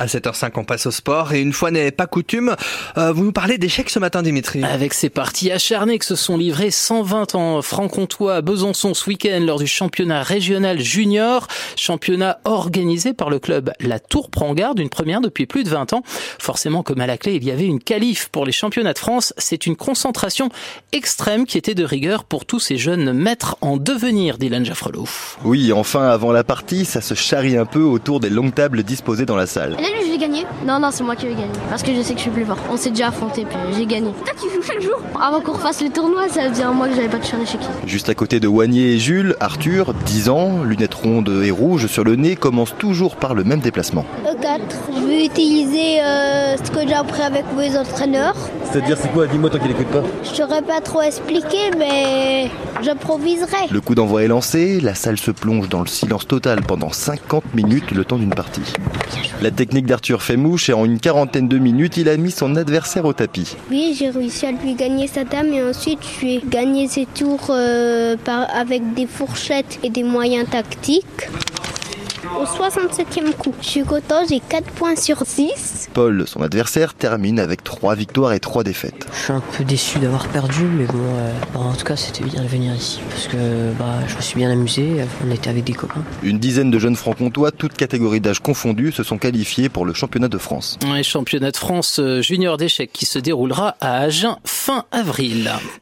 À 7h05, on passe au sport et une fois n'est pas coutume, vous nous parlez d'échecs ce matin, Dimitri. Avec ces parties acharnées que se sont livrées 120 ans franc-comtois à Besançon ce week-end lors du championnat régional junior, championnat organisé par le club La Tour Prends Garde, une première depuis plus de 20 ans. Forcément, comme à la clé, il y avait une qualif pour les championnats de France. C'est une concentration extrême qui était de rigueur pour tous ces jeunes maîtres en devenir, Dylan Jaffrelot. Oui, enfin, avant la partie, ça se charrie un peu autour des longues tables disposées dans la salle. Là, lui, je vais gagner. Non, c'est moi qui vais gagner. Parce que je sais que je suis plus fort. On s'est déjà affronté, puis j'ai gagné. Toi, tu joues chaque jour. Avant qu'on refasse le tournoi, ça faisait un mois que j'avais pas touché un échiquier. Juste à côté de Wagnier et Jules, Arthur, 10 ans, lunettes rondes et rouges sur le nez, commence toujours par le même déplacement. E4. Je vais utiliser ce que j'ai appris avec mes entraîneurs. C'est-à-dire, c'est quoi? Dis-moi, toi qui l'écoutes pas. Je saurais pas trop expliquer, mais j'improviserai. Le coup d'envoi est lancé, la salle se plonge dans le silence total pendant 50 minutes, le temps d'une partie. La technique d'Arthur fait mouche et en une quarantaine de minutes, il a mis son adversaire au tapis. Oui, j'ai réussi à lui gagner sa dame et ensuite je lui ai gagné ses tours avec des fourchettes et des moyens tactiques. Au 67e coup. Je suis content, j'ai 4 points sur 6. Paul, son adversaire, termine avec 3 victoires et 3 défaites. Je suis un peu déçu d'avoir perdu, mais bon, en tout cas, c'était bien de venir ici. Parce que je me suis bien amusé, on était avec des copains. Une dizaine de jeunes franc-comtois, toutes catégories d'âge confondues, se sont qualifiés pour le championnat de France. Un championnat de France junior d'échecs qui se déroulera à Agen fin avril.